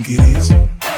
think it is?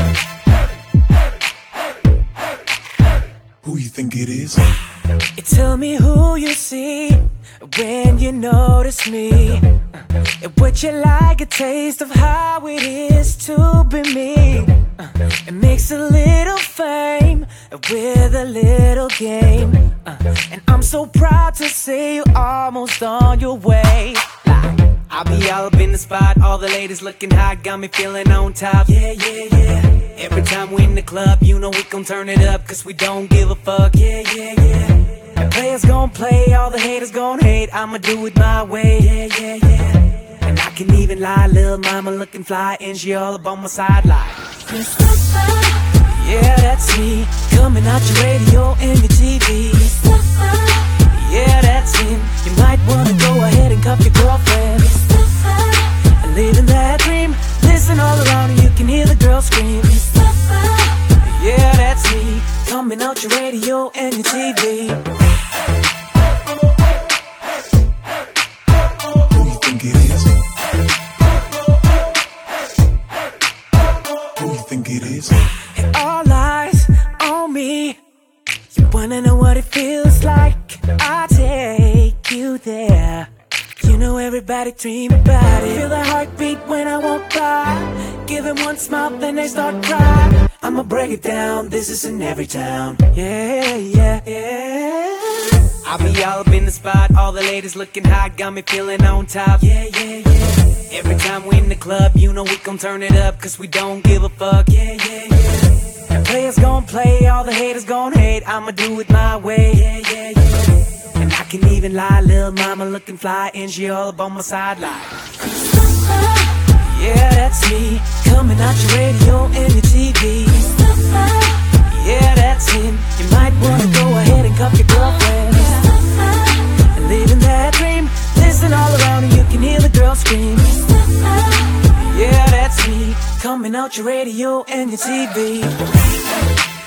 Who you think it is? You tell me who you see when you notice me. And would you like a taste of how it is to be me? It makes a little fame with a little game. And I'm so proud to say you're almost on your way. I'll be all up in the spot, all the ladies looking hot, got me feeling on top. Yeah, yeah, yeah. Every time we in the club, you know we gon' turn it up, cause we don't give a fuck. Yeah, yeah, yeah. The players gon' play, all the haters gon' hate, I'ma do it my way. Yeah, yeah, yeah. And I can even lie, little mama looking fly, and she all up on my side like yeah, that's me, coming out your radio and your TV. Yeah, that's him, you might wanna go ahead and cuff your girlfriend. Living that dream, listen all around and you can hear the girls scream. Yeah, that's me, coming out your radio and your TV. Who you think it is? Who you think it is? It all eyes on me. You wanna know what it feels like? I'll take you there. You know everybody dream about it. Feel the heartbeat when I walk by. Give them one smile, then they start crying. I'ma break it down, this is in every town. Yeah, yeah, yeah. I'll be all up in the spot, all the ladies looking hot, got me feeling on top. Yeah, yeah, yeah. Every time we in the club, you know we gon' turn it up, cause we don't give a fuck. Yeah, yeah, yeah. The players gon' play, all the haters gon' hate, I'ma do it my way. Yeah, yeah, yeah. And I can even lie, little mama looking fly, and she all up on my sideline. Yeah, that's me, coming out your radio and your TV. Yeah, that's him, you might wanna go ahead and cuff your girlfriend. And living that dream, listen all around and you can hear the girls scream. Yeah, that's me, coming out your radio and your TV.